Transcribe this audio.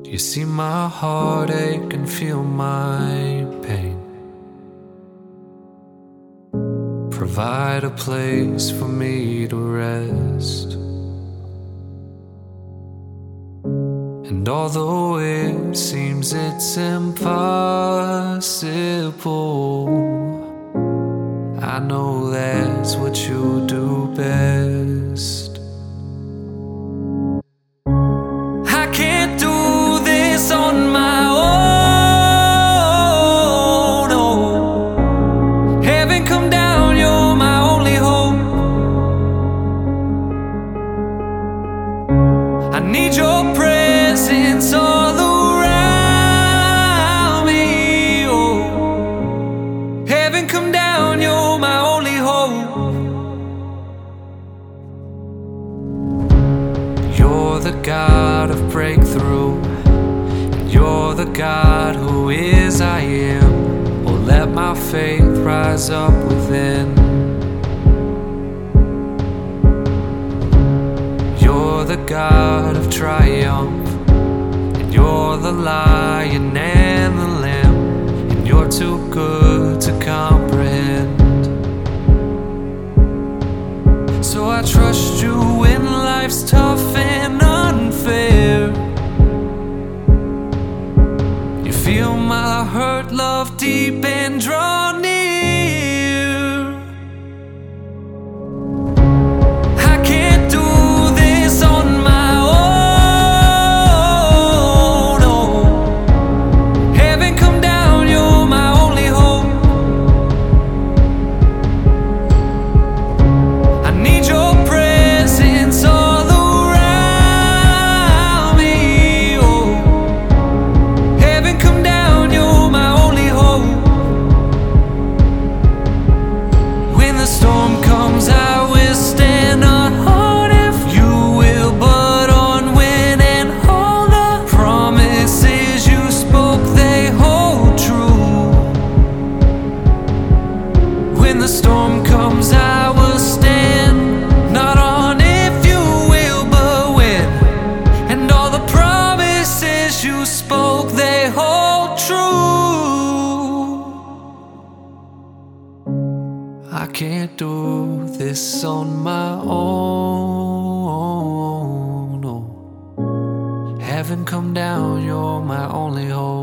You see my heartache and feel my pain. Provide a place for me to rest. And although it seems it's impossible, I know that's what you do best. I can't do this on my own, no. Heaven come down, you're my only hope. I need your presence all around me, oh. Heaven come down, you're my only hope. You're the God of breakthrough. You're the God who is I am. Oh, let my faith rise up within. You're the God of triumph, and you're the Lion and the Lamb, and you're too good to comprehend. So I trust you when life's tough and unfair. You feel my hurt, love deep, and draw near. I can't do this on my own, no. Heaven come down, you're my only hope. I need your presence all around me, oh. Heaven come down, you're my only hope. When the storm comes, I will stand unharmed if you will, but on when and all the promises you spoke, they hold true. When the storm comes, I will stand, not on if you will, but when, and all the promises you spoke, they hold true. I can't do this on my own, no. Heaven come down, you're my only hope.